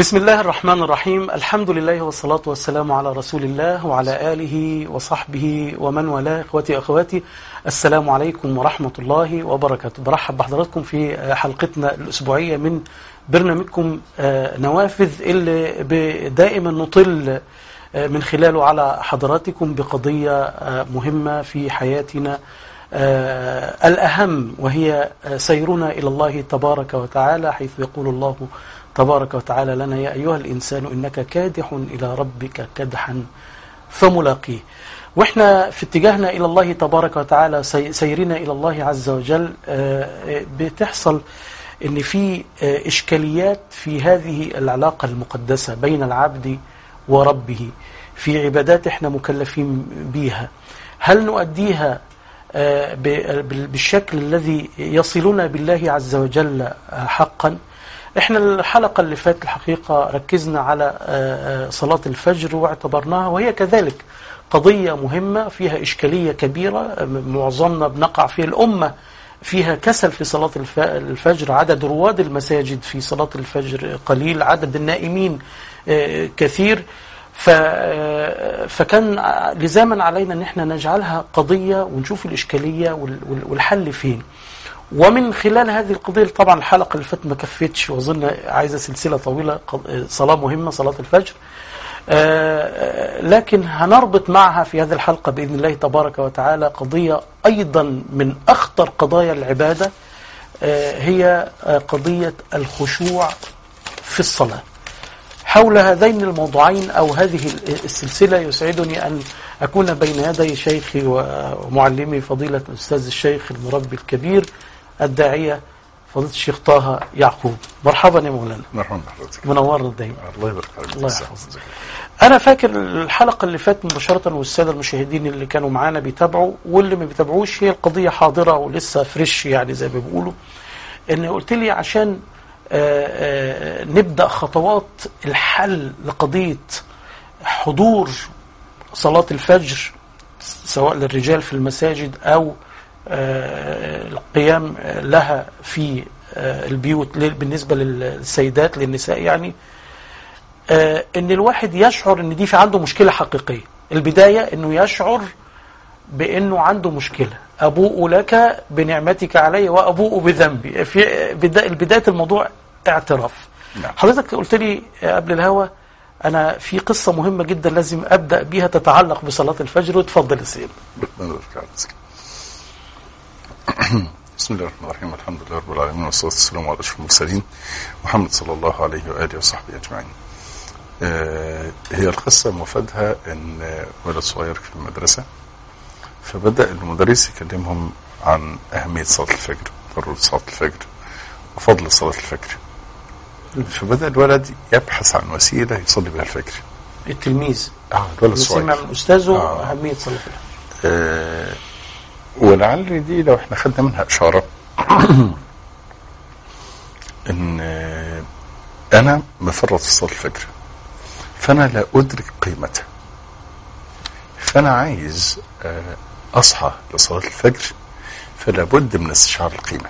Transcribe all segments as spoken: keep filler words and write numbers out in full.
بسم الله الرحمن الرحيم. الحمد لله والصلاة والسلام على رسول الله وعلى آله وصحبه ومن والاه. إخوتي أخواتي، السلام عليكم ورحمة الله وبركاته. برحب بحضراتكم في حلقتنا الأسبوعية من برنامجكم نوافذ، اللي دائما نطل من خلاله على حضراتكم بقضية مهمة في حياتنا الأهم، وهي سيرنا إلى الله تبارك وتعالى، حيث يقول الله تبارك وتعالى لنا: يا أيها الإنسان إنك كادح إلى ربك كدحا فملاقيه. وإحنا في اتجاهنا إلى الله تبارك وتعالى، سيرنا إلى الله عز وجل، بتحصل إن في إشكاليات في هذه العلاقة المقدسة بين العبد وربه، في عبادات إحنا مكلفين بيها. هل نؤديها بالشكل الذي يصلنا بالله عز وجل حقا؟ احنا الحلقة اللي فاتت الحقيقة ركزنا على صلاة الفجر واعتبرناها وهي كذلك قضية مهمة فيها إشكالية كبيرة، معظمنا بنقع فيها. الأمة فيها كسل في صلاة الفجر، عدد رواد المساجد في صلاة الفجر قليل، عدد النائمين كثير، فكان لزاما علينا ان احنا نجعلها قضية ونشوف الإشكالية والحل فين. ومن خلال هذه القضية، طبعا الحلقة اللي فاتت ما كفتش وظن عايزة سلسلة طويلة، صلاة مهمة صلاة الفجر، لكن هنربط معها في هذه الحلقة بإذن الله تبارك وتعالى قضية أيضا من أخطر قضايا العبادة، هي قضية الخشوع في الصلاة. حول هذين الموضوعين أو هذه السلسلة يسعدني أن أكون بين يدي شيخي ومعلمي فضيلة الأستاذ الشيخ المربي الكبير الداعية فضيلة الشيخ طه يعقوب. مرحبا يا مولانا. مرحبا بحضرتك. منورنا دايما. الله يبارك فيك. الله يحفظك. أنا فاكر الحلقة اللي فاتت مباشرة، والسادة المشاهدين اللي كانوا معانا بيتابعوا واللي ما بيتابعوش، هي القضية حاضرة ولسه فريش يعني زي ما بيقولوا، إن قلت لي عشان آآ آآ نبدأ خطوات الحل لقضية حضور صلاة الفجر سواء للرجال في المساجد أو القيام لها في البيوت بالنسبة للسيدات للنساء، يعني ان الواحد يشعر ان دي في عنده مشكلة حقيقية. البداية انه يشعر بانه عنده مشكلة، ابوء لك بنعمتك علي وابوء بذنبي. في بداية الموضوع اعتراف. نعم. حضرتك قلت لي قبل الهوا أنا في قصة مهمة جدا لازم أبدأ بها تتعلق بصلاة الفجر، وتفضل يا سيدي. بسم الله الرحمن الرحيم، الحمد لله رب العالمين، والصلاة والسلام على أشرف المرسلين محمد صلى الله عليه وآله وصحبه أجمعين. آه هي القصة مفادها أن ولد صغير في المدرسة، فبدأ المدرس يكلمهم عن أهمية صلاة الفجر، ضرورة صلاة الفجر وفضل صلاة الفجر. فبدأ الولد يبحث عن وسيلة يصلي بها الفجر. التلميذ اه الولد الصغير سمع من أستاذه آه. أهمية صلاة الفجر. آه ولعل دي لو احنا خدنا منها إشارة ان آه أنا مفرط في صلاة الفجر، فأنا لا أدرك قيمتها، فأنا عايز آه أصحى لصلاة الفجر، فلا بد من استشعار القيمة.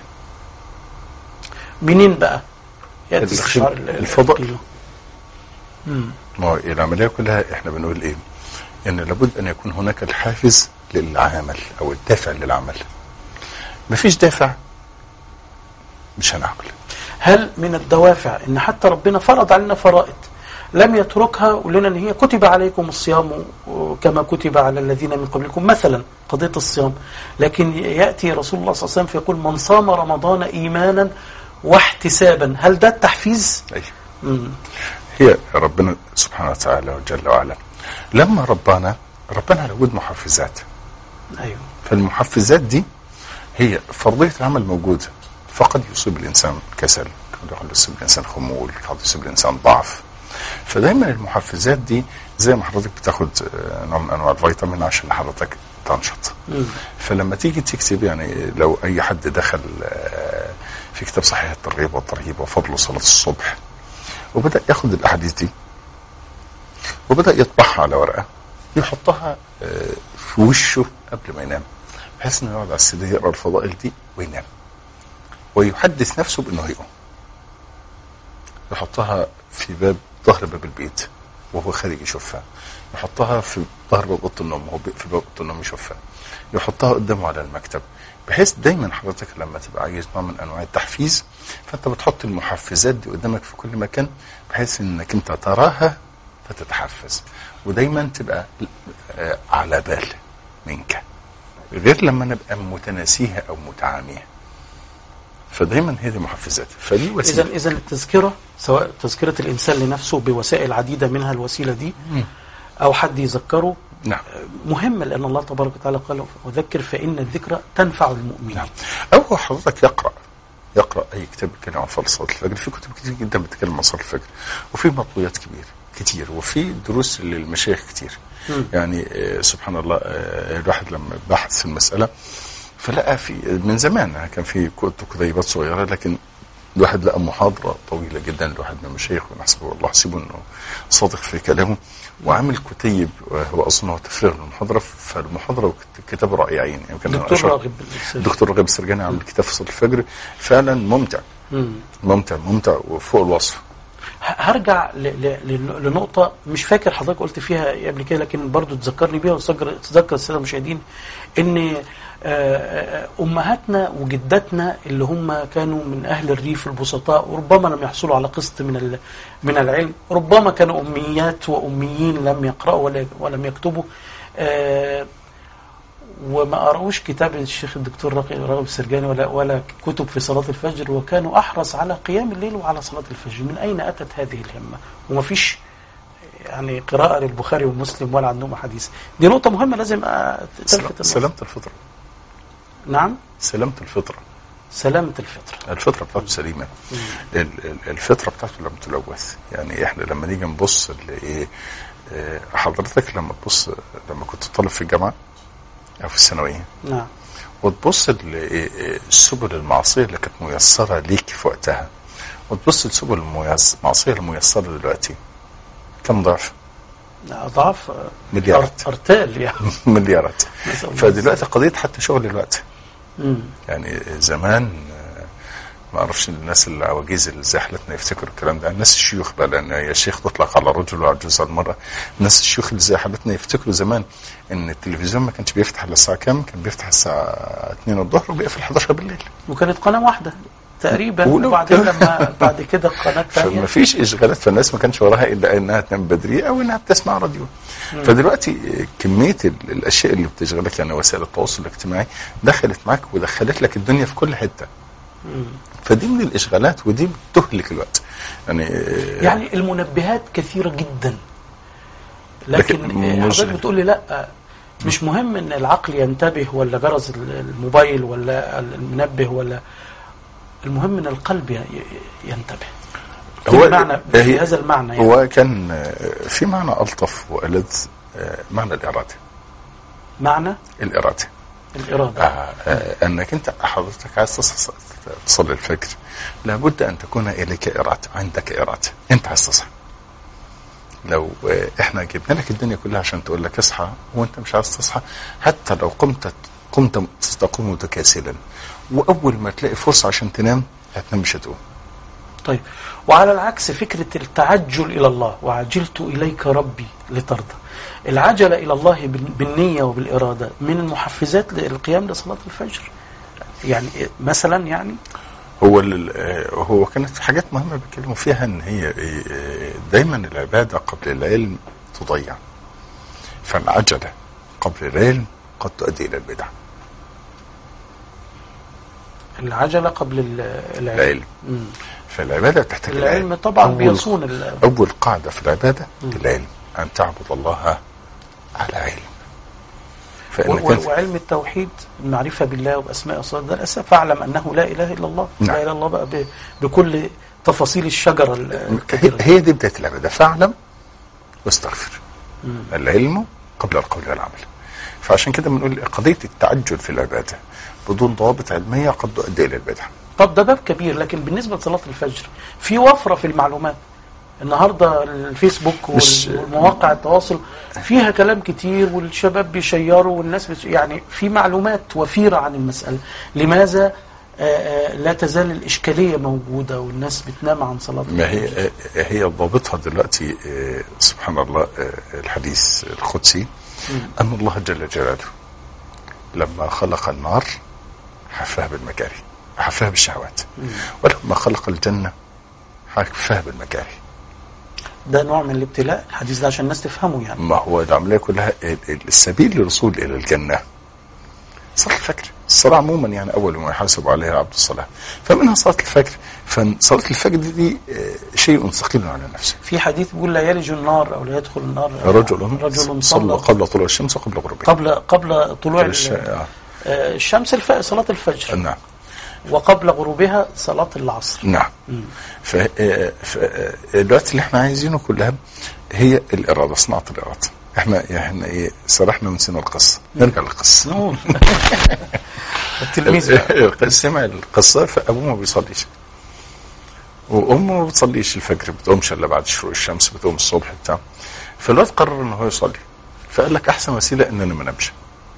منين بقى يأتي استشعار الفضل؟ ما هو العملية كلها احنا بنقول ايه؟ ان لابد ان يكون هناك الحافز للعمل او الدافع للعمل. مفيش دافع مش هنعمل. هل من الدوافع ان حتى ربنا فرض علينا فرائض لم يتركها ولنا ان هي كتب عليكم الصيام كما كتب على الذين من قبلكم، مثلا قضية الصيام، لكن يأتي رسول الله صلى الله عليه وسلم فيقول: من صام رمضان إيمانا واحتسابا. هل ده التحفيز؟ أيوه. هي ربنا سبحانه وتعالى وجل وعلا لما ربنا ربنا على وجود محفزات. أيوه. فالمحفزات دي هي فرضية العمل موجودة، فقد يصيب الإنسان كسل، قد يصيب الإنسان خمول، قد يصيب الإنسان ضعف. فدايما المحفزات دي زي ما حضرتك بتاخد نوع من أنواع الفيتامين عشان حضرتك تنشط. مم. فلما تيجي تكتب، يعني لو أي حد دخل في كتاب صحيح الترغيب والترهيب وفضل صلاة الصبح وبدأ ياخد الأحاديث دي وبدأ يطبعها على ورقة يحطها في وشه قبل ما ينام، بحيث انه يقعد على السرير يقرأ الفضائل دي وينام ويحدث نفسه بأنه هيقوم. يحطها في باب ظهر باب البيت وهو خارج يشوفها، يحطها في ظهر باب اوضه النوم وهو في باب اوضه النوم يشوفها، يحطها قدامه على المكتب، بحيث دايما حضرتك لما تبقى عايز نوع من انواع التحفيز فانت بتحط المحفزات دي قدامك في كل مكان، بحيث انك انت تراها فتتحفز، ودايما تبقى على بال منك، غير لما نبقى متناسيها او متعاميها. فدايما هذه محفزات. فدي وسيله. اذا اذا التذكره، سواء تذكره الانسان لنفسه بوسائل عديده منها الوسيله دي، م. او حد يذكره، نعم، مهمه، لان الله تبارك وتعالى قال وذكر فان الذكرى تنفع المؤمنين. نعم. او حضرتك يقرا يقرا اي كتاب بيتكلم عن فضل صلاه الفجر، في كتب كتير جدا بتتكلم عن صلاه الفجر، وفي مطويات كبير كتير، وفي دروس للمشايخ كتير. م. يعني آه سبحان الله، آه الواحد لما بحث في المساله فلقى في من زمان كان في كتيبات صغيره، لكن الواحد لقى محاضره طويله جدا لواحد من المشايخ، ونحسبه الله حسيبه انه صادق في كلامه، وعامل كتيب هو اصلا هو تفريغ للمحاضره. فالمحاضره والكتاب رائعين. يمكن دكتور راغب دكتور راغب السرجاني عامل كتاب في صلاه الفجر فعلا ممتع. مم. ممتع ممتع وفوق الوصف. هرجع لنقطة مش فاكر حضرتك قلت فيها قبل كده، لكن برضو تذكرني بيها وتذكر السادة المشاهدين، ان أمهاتنا وجداتنا اللي هم كانوا من أهل الريف البسطاء، وربما لم يحصلوا على قسط من من العلم، ربما كانوا أميات وأميين لم يقرأوا ولا ولم يكتبوا، وما قرأوش كتاب الشيخ الدكتور راغب السرجاني ولا ولا كتب في صلاة الفجر، وكانوا أحرص على قيام الليل وعلى صلاة الفجر. من أين أتت هذه الهمة؟ وما فيش يعني قراءة للبخاري ومسلم ولا عندهم حديث. دي نقطة مهمة لازم تلفت. سلامة الفطرة. نعم، سلامة الفطرة. سلامة الفطرة. الفطرة بتاعته سليمة. الفطرة بتاعته لم تلوث. يعني احنا لما نيجي نبص لايه، حضرتك لما تبص لما كنت طالب في الجامعة أو في الثانوية، نعم، وتبص للسبل المعصية اللي كانت ميسرة ليك في وقتها، وتبص للسبل المعصية الميسرة دلوقتي، كم ضعف؟ أضعاف مليارات، أرتال يعني مليارات. فدلوقتي قضية حتى شغل الوقت. مم. يعني زمان ما اعرفش الناس العواجيز اللي زي حالتنا يفتكروا الكلام ده، الناس الشيوخ بقى، لان يا شيخ تطلق على رجل وعجوز على المره. الناس الشيوخ اللي زي حالتنا يفتكروا زمان ان التلفزيون ما كانش بيفتح الا الساعه كام؟ كان بيفتح الساعه اتنين الظهر وبيقفل حداشر بالليل، وكانت قناه واحده تقريبا، وبعدين لما بعد كده قناه ثانيه، فما فيش اشغالات، فالناس ما كانش وراها الا انها تنام بدري او انها بتسمع راديو. مم. فدلوقتي كميه الاشياء اللي بتشغلك، يعني وسائل التواصل الاجتماعي دخلت معاك ودخلت لك الدنيا في كل حته. مم. فدي من الاشغالات ودي بتهلك الوقت. يعني يعني المنبهات كثيره جدا، لكن, لكن حضرتك بتقول لي لا مش مهم ان العقل ينتبه ولا جرس الموبايل ولا المنبه، ولا المهم ان القلب ينتبه. هو معنى في هذا المعنى يعني. هو كان في معنى الطف والذ، معنى الاراده. معنى الاراده الاراده آه آه انك انت حضرتك عايز تصلي الفجر، لابد ان تكون اليك اراده، عندك اراده، انت عايز تصحى. لو آه احنا جبنا لك الدنيا كلها عشان تقول لك اصحى وانت مش عايز تصحى، حتى لو قمت قمت تقوم متكاسلا، واول ما تلاقي فرصه عشان تنام هتنام مش هتقوم. طيب، وعلى العكس فكره التعجل الى الله، وعجلت اليك ربي لترضى، العجله الى الله بالنيه وبالاراده من المحفزات للقيام لصلاه الفجر. يعني مثلا يعني هو هو كانت حاجات مهمه بيتكلموا فيها، ان هي دايما العباده قبل العلم تضيع، فالعجله قبل العلم قد تؤدي الى البدع. العجله قبل العلم, العلم. فالعباده تحتاج العلم, العلم طبعا بيصون. اول قاعده في العباده مم. العلم، ان تعبد الله على علم. وعلم التوحيد، المعرفة بالله وبأسماء وصفاته، ده الأساس، فاعلم أنه لا إله إلا الله. نعم. لا إله إلا الله بقى بكل تفاصيل الشجرة الكبيرة. هي دي بداية العبادة، فاعلم واستغفر. مم. العلم قبل القول والعمل. فعشان كده بنقول قضية التعجل في العبادة بدون ضوابط علمية قد تؤدي إلى البدع. طب ده باب كبير، لكن بالنسبة لصلاة الفجر في وفرة في المعلومات. النهاردة الفيسبوك والمواقع التواصل فيها كلام كتير، والشباب بيشيروا والناس بيش يعني في معلومات وفيرة عن المسألة. لماذا لا تزال الإشكالية موجودة والناس بتنام عن صلاة ما هي هي ضابطها دلوقتي سبحان الله الحديث القدسي أن الله جل جلاله لما خلق النار حفاها بالمكاره، حفاها بالشهوات، ولما خلق الجنة حفاها بالمكاره. ده نوع من الابتلاء الحديث ده عشان الناس تفهمه يعني. ما هو العملية كلها السبيل للوصول إلى الجنة صلاة الفجر. الصلاة عموما يعني أول ما يحاسب عليها عبد الصلاة، فمنها صلاة الفجر. فصلاة الفجر دي شيء ثقيل على نفسه. في حديث بيقول لا يلج النار أو لا يدخل النار رجل, رجل صلى قبل طلوع الشمس وقبل غروبها. قبل قبل طلوع الش... الشمس الف... صلاة الفجر. نعم. وقبل غروبها صلاة العصر. نعم. ف... ف... الوقت اللي احنا عايزينه كلها هي الإرادة، صناعة الإرادة. احنا احنا ايه سرحنا من سنة القصة، نرجع للقصة. التلميذ سمع القصة، فأبوه ما بيصليش وأمه ما بتصليش الفجر، بتقومش إلا بعد شروق الشمس، بتقوم الصبح بتاع. فالواد قرر إن هو يصلي، فقال لك أحسن وسيلة إن أنا ما نمش.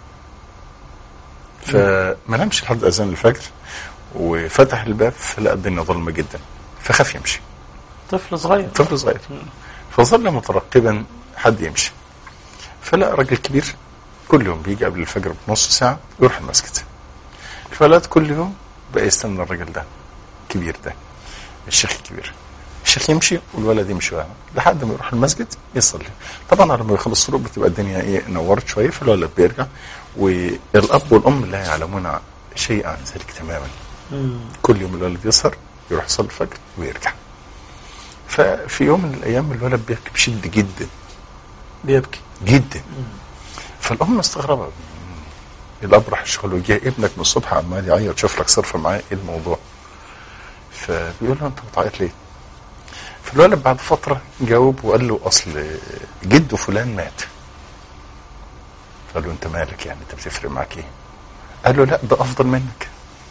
فما نمش لحد أذان الفجر، وفتح الباب فلقى الدنيا ظلمة جدا، فخاف يمشي. طفل صغير طفل صغير فظل مترقبا حد يمشي، فلقى راجل كبير كل يوم بيجي قبل الفجر بنص ساعة يروح المسجد. فلقى كل يوم بقى يستنى الراجل ده الكبير ده، الشيخ الكبير. الشيخ يمشي والولد يمشي لحد ما يروح المسجد يصلي. طبعا لما يخلص الصلاه بتبقى الدنيا ايه نورت شويه، فالولد بيرجع، والاب والام لا يعلمون شيء عن ذلك تماما. مم. كل يوم الولد يسهر يروح يصلي الفجر ويرجع. ففي يوم من الايام الولد بيبكي بشده جدا، بيبكي جدا. مم. فالام مستغربه، الاب راح الشغل وجاء ابنك من الصبح عمال يعيط، شوف لك صرف معاه ايه الموضوع. فبيقول له انت بتعيط ليه؟ فالولد بعد فتره جاوب وقال له اصل جده فلان مات. قال له انت مالك يعني، انت بتفرق معاك ايه؟ قال له لا ده افضل منك.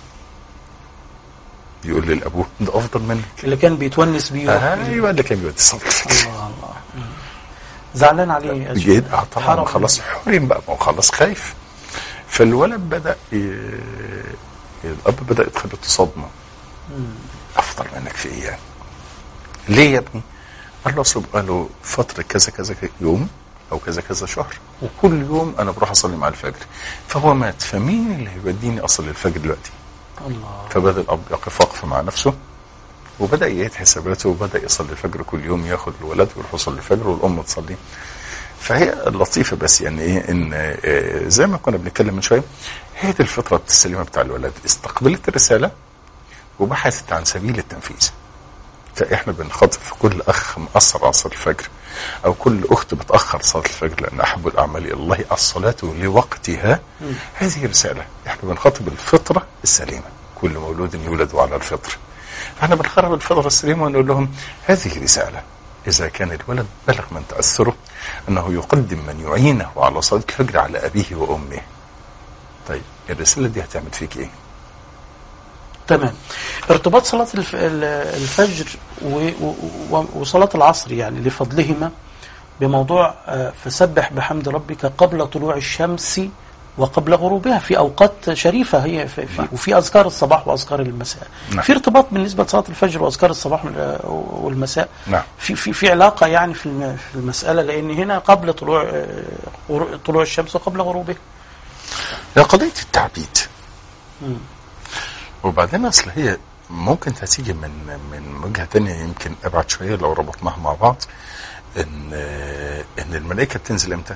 يقول للابوه ده افضل منك، اللي كان بيتونس بيه. آه ايوه اللي كان بيتونس. الله الله. زعلان عليه جيد. اه طبعا خلاص حرم بقى، ما هو خلاص خايف. فالولد بدا ي... الاب بدا يدخل في صدمه. افضل منك في ايه يعني؟ ليه يا ابني؟ قال له اصل قال له فتره كذا كذا يوم او كذا كذا شهر، وكل يوم انا بروح اصلي مع الفجر، فهو مات، فمين اللي هيوديني اصلي الفجر دلوقتي؟ الله. فبدا الاب يقف وقفه مع نفسه، وبدا يعيد حساباته، وبدا يصلي الفجر كل يوم، ياخد الولد ويروح يصلي الفجر والام تصلي. فهي اللطيفه بس يعني ايه ان زي ما كنا بنتكلم من شويه، هي دي الفطره السليمه بتاع الولد، استقبلت الرساله وبحثت عن سبيل التنفيذ. فاحنا بنخاطب في كل اخ مقصر على صلاه الفجر، او كل اخت بتاخر صلاه الفجر، لان احب الاعمال الى الله الصلاه لوقتها. م. هذه رساله، احنا بنخاطب الفطره السليمه، كل مولود يولد على الفطره. فاحنا بنخاطب الفطره السليمه ونقول لهم هذه رساله، اذا كان الولد بلغ من تاثره انه يقدم من يعينه على صلاه الفجر على ابيه وامه. طيب الرساله دي هتعمل فيك ايه؟ تمام. ارتباط صلاة الفجر وصلاة العصر يعني لفضلهما بموضوع فسبح بحمد ربك قبل طلوع الشمس وقبل غروبها، في أوقات شريفة هي في في وفي أذكار الصباح وأذكار المساء. نعم. في ارتباط بالنسبة لصلاة الفجر وأذكار الصباح والمساء. نعم. في في في علاقة يعني في في المسألة، لأن هنا قبل طلوع طلوع الشمس وقبل غروبها. هي قضية التعبيد. م. وبعدين اصل هي ممكن تيجي من من وجهه ثانيه يمكن ابعد شويه لو ربطناها مع بعض، ان ان الملائكه بتنزل امتى؟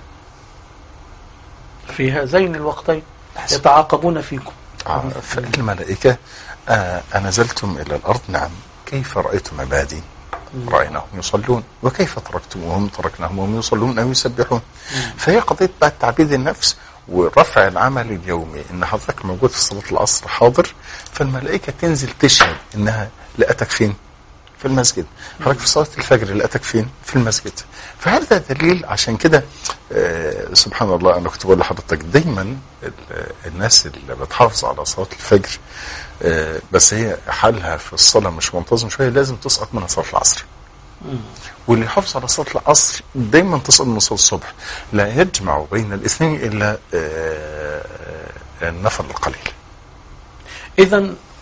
في هذين الوقتين يتعاقبون فيكم. آه فالملائكه آه انزلتم الى الارض؟ نعم. كيف رايتم عبادي؟ رايناهم يصلون. وكيف تركتموهم؟ تركناهم وهم يصلون او يسبحون. فهي قضيه بعد تعبيد النفس ورفع العمل اليومي، ان حضرتك موجود في صلاة العصر حاضر، فالملائكة تنزل تشهد انها لقتك فين؟ في المسجد. حضرتك في صلاة الفجر لقتك فين؟ في المسجد. فهذا دليل. عشان كده آه سبحان الله، انا كنت بقول لحضرتك دايما الناس اللي بتحافظ على صلاة الفجر آه بس هي حالها في الصلاة مش منتظم شوية، لازم تسقط منها صلاة العصر. واللي يحافظ على صلاة العصر دايما تصل من صلاة الصبح، لا يجمع بين الاثنين إلا النفل القليل. إذن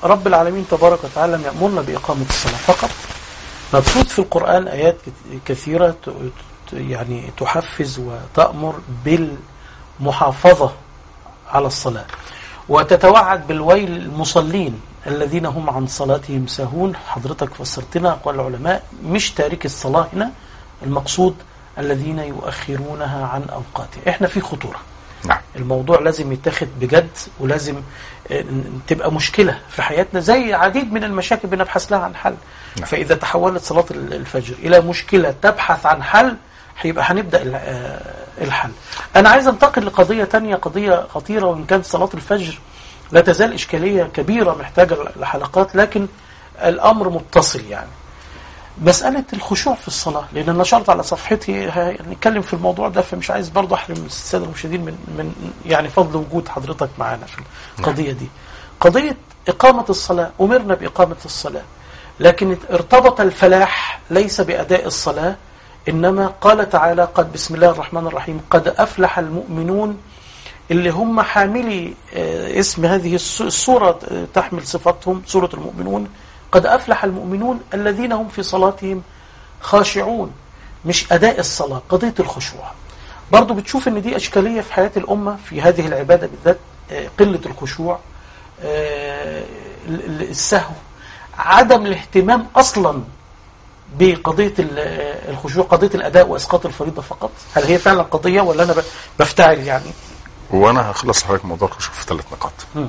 رب العالمين تبارك وتعالى لم يأمرنا بإقامة الصلاة فقط، مبثوث في القرآن آيات كثيرة يعني تحفز وتأمر بالمحافظة على الصلاة، وتتوعد بالويل المصلين الذين هم عن صلاتهم ساهون. حضرتك فسرتنا أقوال العلماء مش تارك الصلاة هنا، المقصود الذين يؤخرونها عن أوقاتها. إحنا في خطورة. نعم. الموضوع لازم يتاخد بجد، ولازم تبقى مشكلة في حياتنا زي عديد من المشاكل بنبحث لها عن حل. نعم. فإذا تحولت صلاة الفجر إلى مشكلة تبحث عن حل، هيبقى هنبدأ الحل. أنا عايز أنتقل لقضية تانية، قضية خطيرة، وإن كانت صلاة الفجر لا تزال إشكالية كبيرة محتاجة لحلقات، لكن الأمر متصل. يعني مسألة الخشوع في الصلاة، لأن أنا نشرت على صفحتي نتكلم في الموضوع ده، فمش عايز برضه أحرم السادة المشاهدين من من يعني فضل وجود حضرتك معنا في القضية دي. قضية إقامة الصلاة، أمرنا بإقامة الصلاة، لكن ارتبط الفلاح ليس بأداء الصلاة، إنما قال تعالى: قد بسم الله الرحمن الرحيم قد أفلح المؤمنون، اللي هم حاملي اسم هذه السورة، تحمل صفتهم سورة المؤمنون. قد أفلح المؤمنون الذين هم في صلاتهم خاشعون، مش أداء الصلاة، قضية الخشوع. برضو بتشوف ان دي أشكالية في حياة الأمة في هذه العبادة بالذات، قلة الخشوع، السهو، عدم الاهتمام أصلا بقضية الخشوع، قضية الأداء وإسقاط الفريضة فقط. هل هي فعلا قضية ولا أنا بفتعل يعني؟ وأنا هخلص لحضرتك موضوع الخشوع في ثلاث نقاط. م.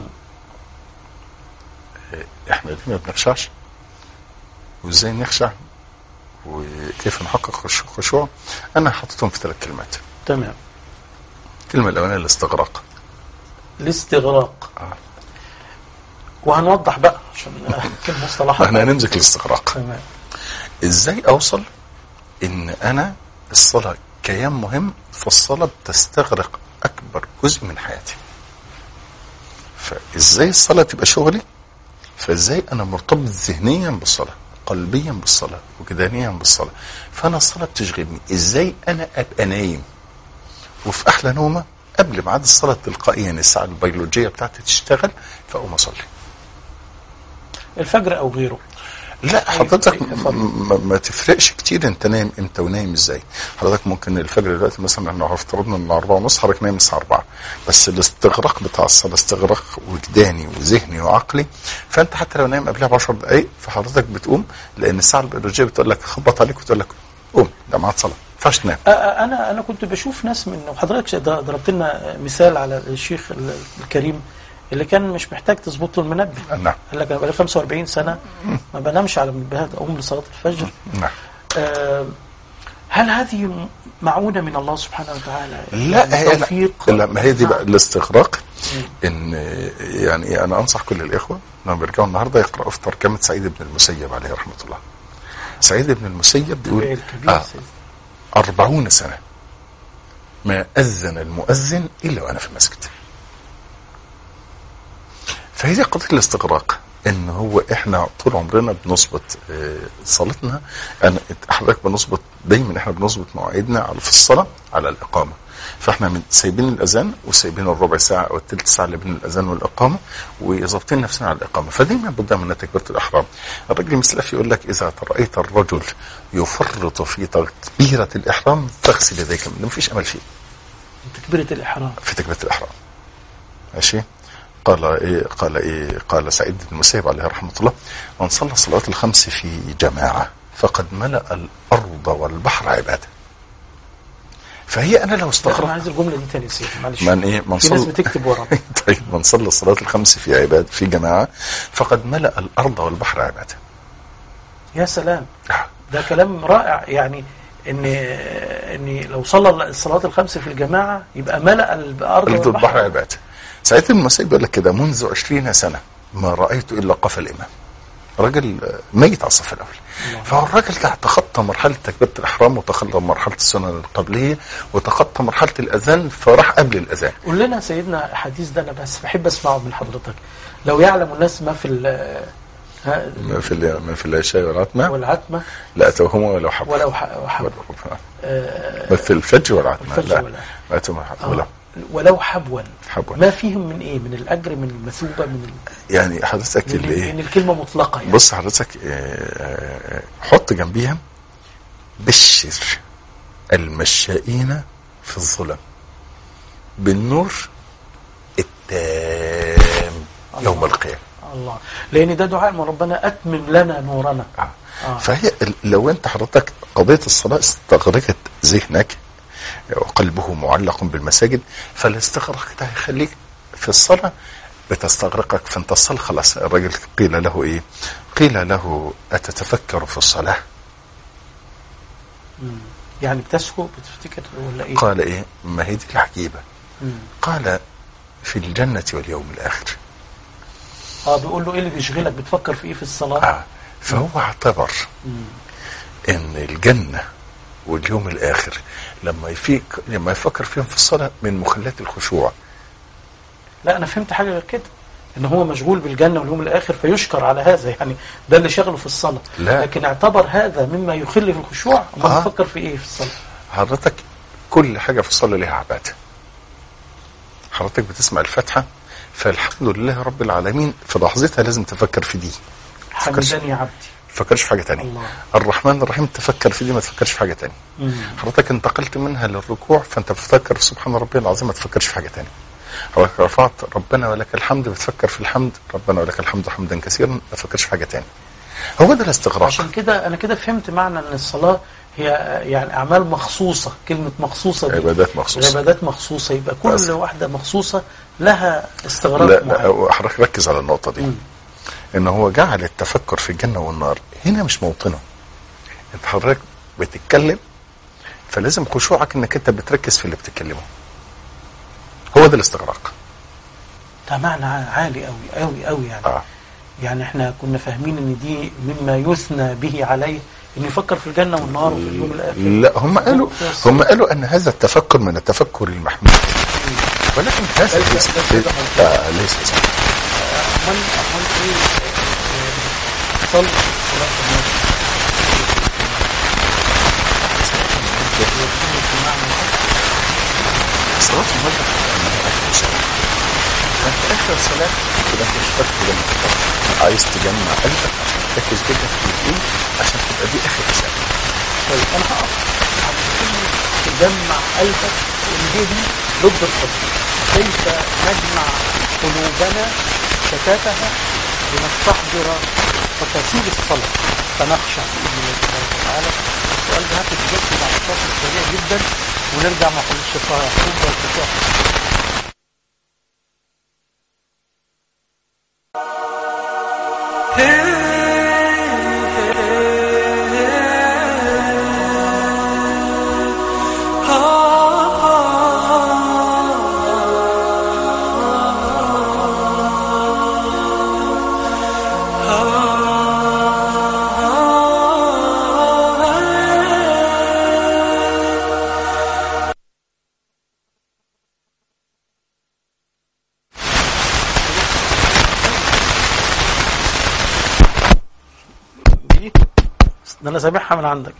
احنا ليه ما بنخشعش، وازاي نخشع، وكيف نحقق خشوع. انا حطيتهم في ثلاث كلمات. تمام. الكلمه الاولانيه الاستغراق. الاستغراق. آه. وهنوضح بقى عشان كلمه مصطلحات. احنا هنمسك الاستغراق. تمام. ازاي اوصل ان انا الصلاه كيان مهم، فالصلاه بتستغرق اكبر جزء من حياتي. فازاي الصلاه تبقى شغلي، فازاي انا مرتبط ذهنيا بالصلاه، قلبيا بالصلاه، وجدانيا بالصلاه. فانا الصلاه بتشغلني. ازاي انا ابقى نايم وفي احلى نومه قبل ميعاد الصلاه تلقائيا الساعه البيولوجيه بتاعتي تشتغل، فاقوم اصلي الفجر او غيره. لا حضرتك ما, ما تفرقش كتير انت نايم امتى ونايم ازاي. حضرتك ممكن الفجر دلوقتي مثلا احنا افترضنا ان أربعة ونص، حضرتك نايم الساعه أربعة، بس الاستغراق بتاع الصلاه استغراق وجداني وذهني وعقلي. فانت حتى لو نايم قبلها ب عشر دقائق فحضرتك بتقوم، لان الساعه البيولوجيه بتقول لك خبط عليك وتقول لك قوم ده ميعاد صلاه، ما ينفعش تنام. انا انا كنت بشوف ناس من، وحضرتك ضربت لنا مثال على الشيخ الكريم اللي كان مش محتاج تظبط له المنبه. نعم. قال لك انا بقالي خمسة وأربعين سنه ما بنامش على منبهات، اقوم لصلاه الفجر. نعم. آه هل هذه معونه من الله سبحانه وتعالى؟ لا يعني توفيق. لا ما هي دي بقى الاستغراق. ان يعني انا انصح كل الاخوه لما بيرجعوا النهارده يقراوا في ترجمه سعيد بن المسيب عليه رحمه الله. سعيد بن المسيب بيقول آه أربعون سنه ما اذن المؤذن الا وانا في المسجد. فهي دي قضيه الاستغراق، ان هو احنا طول عمرنا بنظبط صلاتنا. انا حضرتك بنظبط دايما، احنا بنظبط مواعيدنا على في الصلاه على الاقامه. فاحنا من سايبين الاذان وسايبين الربع ساعه او الثلث ساعه اللي بين الاذان والاقامه، وظابطين نفسنا على الاقامه. فدايما بنبدا من تكبيره الاحرام. الراجل المسلفي يقول لك اذا رايت الرجل يفرط في تكبيره الاحرام فاغسل يديك، ما فيش امل فيه. تكبيره الاحرام في تكبيره الاحرام. ماشي. قال إيه قال إيه قال سعيد بن المسيب عليه رحمة الله: من صلى الصلوات الخمس في جماعة فقد ملأ الأرض والبحر عبادة. فهي أنا لو استغرب، أنا عايز الجملة دي تاني سيدي معلش. من إيه من في ناس بتكتب ورا. طيب من صلى الصلوات الخمس في عباد في جماعة فقد ملأ الأرض والبحر عبادة. يا سلام، ده كلام رائع. يعني إن إن لو صلى الصلوات الخمس في الجماعة يبقى ملأ الأرض والبحر عبادة. سعيد بن المسيب بيقول لك كده: منذ عشرين سنة ما رأيت إلا قفا الإمام. راجل ميت على الصف الأول. فهو الراجل ده تخطى مرحلة تكبيرة الإحرام، وتخطى مرحلة السنن القبلية، وتخطى مرحلة الأذان، فراح قبل الأذان. قول لنا سيدنا الحديث ده، أنا بس بحب أسمعه من حضرتك. لو يعلم الناس ما في ما في ما في العشاء والعتمة والعتمة لا أتوهما ولو حبوا ولو حبوا ما في الفجر والعتمة لا ما أتوهما ولو ولو حبوا حبوا. ما فيهم من ايه؟ من الاجر، من المثوبه، من ال... يعني حضرتك من اللي ايه، ان الكلمه مطلقه يعني. بص حضرتك آه، حط جنبيها بشر المشائين في الظلم بالنور التام يوم القيامة. الله، لأن ده دعاء من ربنا أتمم لنا نورنا. آه. آه. فهي لو انت حضرتك قضية الصلاة استغرقت ذهنك وقلبه معلق بالمساجد، فالاستغراق ده هيخليك في الصلاة بتستغرقك، فانت الصلاة خلاص. الرجل قيل له ايه؟ قيل له أتتفكر في الصلاة؟ مم. يعني بتسهو بتفتكر ولا ايه؟ قال ايه؟ ما هي دي العجيبة. مم. قال في الجنة واليوم الآخر. اه بيقول له ايه اللي بيشغلك؟ بتفكر في ايه في الصلاة؟ آه. فهو اعتبر مم. ان الجنة واليوم الآخر لما يفيك لما يفكر فيهم في الصلاة من مخلات الخشوع. لا أنا فهمت حاجة غير كده، إن هو مشغول بالجنة واليوم الآخر فيشكر على هذا، يعني ده اللي شغله في الصلاة. لا. لكن اعتبر هذا مما يخل في الخشوع، أما آه. بيفكر في إيه في الصلاة؟ حضرتك كل حاجة في الصلاة لها عبادة. حضرتك بتسمع الفاتحة، فالحمد لله رب العالمين في لحظتها لازم تفكر في دي. حمدني يا عبدي. تفكرش في حاجة تانية. الله. الرحمن الرحيم تفكر في دي، ما تفكرش في حاجة تانية. مم. حضرتك انتقلت منها للركوع، فانت بتفكر في سبحان ربي العظيم، ما تفكرش في حاجة تانية. حضرتك رفعت ربنا ولك الحمد، بتفكر في الحمد ربنا ولك الحمد حمدا كثيرا، ما تفكرش في حاجة تانية. هو ده الاستغراق. عشان كده أنا كده فهمت معنى أن الصلاة هي يعني أعمال مخصوصة. كلمة مخصوصة دي عبادات مخصوصة. عبادات مخصوصة، يبقى كل بس. واحدة مخصوصة لها استغراق لا, معين. لا حضرتك ركز على النقطة دي. مم. ان هو جعل التفكر في الجنة والنار هنا مش موطنه. انت حضرتك بتتكلم، فلازم خشوعك انك انت بتركز في اللي بتتكلمه. هو ده الاستغراق. ده معنى عالي قوي قوي قوي يعني. آه. يعني احنا كنا فاهمين ان دي مما يثنى به عليه، انه يفكر في الجنة والنار وفي اليوم الاخر. لا هم قالوا هم قالوا ان هذا التفكر من التفكر المحمود، ولكن هذا ليس ليس ليس امال امال ايه؟ صلي صلاة الناس صلاة المغرب فانت اخر صلاة كده مش فاكر لما عايز تجمع قلبك عشان تركز جدا في الاثنين، عشان تبقى دي اخر رسالة. طيب انا هقف على كلمة تجمع قلبك، وان دي ضد الحب. كيف نجمع قلوبنا شتاتها لنستحضر تفاصيل الصلاة فنخشع بإذن الله سبحانه وتعالى؟ السؤال ده هاخد إجابته بعد فاصل سريع جدا، ونرجع مع فضيلة الشيخ طه يعقوب والفتوح. ده انا سامعها من عندك.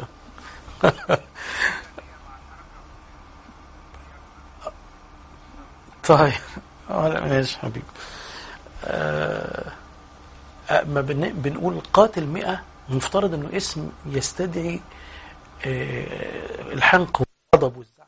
طيب ماشي حبيبي. آه ما بن- بنقول قاتل مئة، مفترض انه اسم يستدعي آه الحنق والغضب والزعل.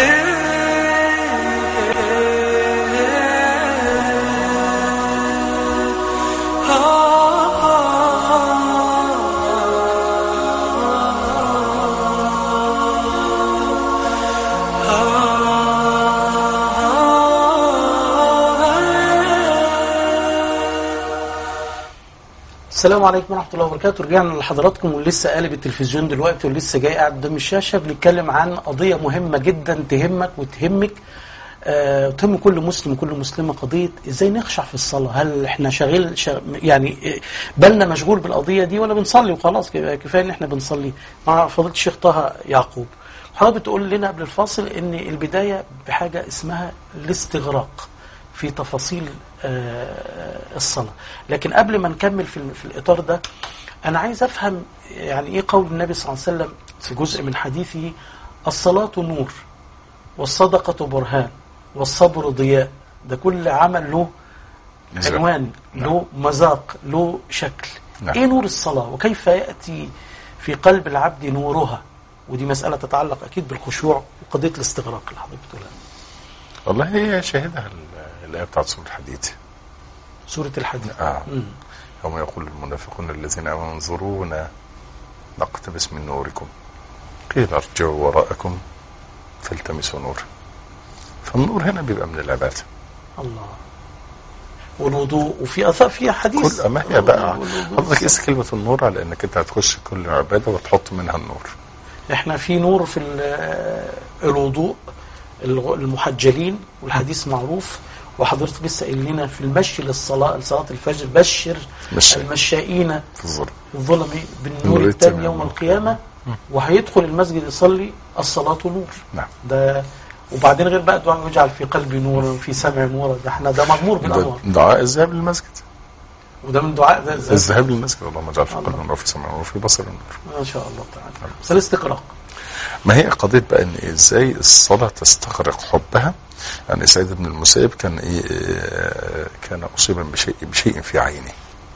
السلام عليكم ورحمة الله وبركاته. رجعنا لحضراتكم ولسه قالب التلفزيون دلوقتي ولسه جاي قاعد قدام الشاشة بنتكلم عن قضية مهمة جدا تهمك وتهمك آه وتهم كل مسلم وكل مسلمة، قضية ازاي نخشع في الصلاة. هل احنا شغال شغ... يعني بالنا مشغول بالقضية دي ولا بنصلي وخلاص؟ كفاية ان احنا بنصلي مع فضيلة الشيخ طه يعقوب. حضرتك بتقول لنا قبل الفاصل ان البداية بحاجة اسمها الاستغراق في تفاصيل الصلاة، لكن قبل ما نكمل في في الإطار ده أنا عايز أفهم يعني إيه قول النبي صلى الله عليه وسلم في جزء من حديثه: الصلاة نور والصدقة برهان والصبر ضياء. ده كل عمل له عنوان، له مذاق، له شكل. نعم. إيه نور الصلاة وكيف يأتي في قلب العبد نورها؟ ودي مسألة تتعلق أكيد بالخشوع وقضية الاستغراق اللي حضرتك بتقولها. والله هي شاهدها الآية بتاعت سورة الحديد. سورة الحديد. آه. يوم يقول المنافقون الذين آمنوا انظرونا نقتبس من نوركم قيل ارجعوا وراءكم فالتمسوا نور. فالنور هنا بيبقى من العبادة. الله. والوضوء وفي أثار فيها حديث. كل ما هي بقى حضرتك قيس كلمة النور على انك انت هتخش كل عبادة وتحط منها النور. احنا في نور في الوضوء المحجلين والحديث معروف، وحضرتك لسه قايل لنا في المشي للصلاة لصلاة الفجر: بشر مشي. المشائين في الظلم الظلم بالنور التام يوم القيامة. وهيدخل المسجد يصلي الصلاة نور. نعم. ده وبعدين غير بقى دعاء يجعل في قلبي نور وفي سمع نور. ده احنا ده مغمور بالأمر. دعاء الذهاب للمسجد، وده من دعاء ده الذهاب للمسجد: اللهم اجعل في قلبي نور وفي سمع نور وفي بصر نور. ما شاء الله تعالى. فالاستغراق ما هي قضية بقى ان ازاي الصلاة تستغرق حبها. يعني سيد ابن المسيب كان ايه كان اصيبا بشيء بشيء في عينه،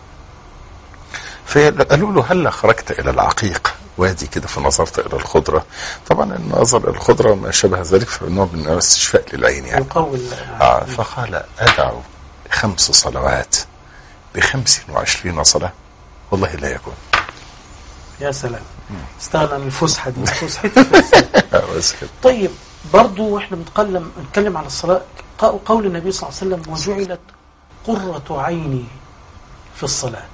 فقالوا له: هل خرجت الى العقيق، وادي كده فنظرت الى الخضرة؟ طبعا النظر الى الخضرة ما شابه ذلك فانه من استشفاء للعين يعني. آه فقال: ادعو خمس صلوات بخمس وعشرين صلاة والله لا يكون. يا سلام، استغنى عن الفسحة دي. فسحة طيب برضو واحنا بنتكلم نتكلم على الصلاة، قول النبي صلى الله عليه وسلم: وجعلت قرة عيني في الصلاة.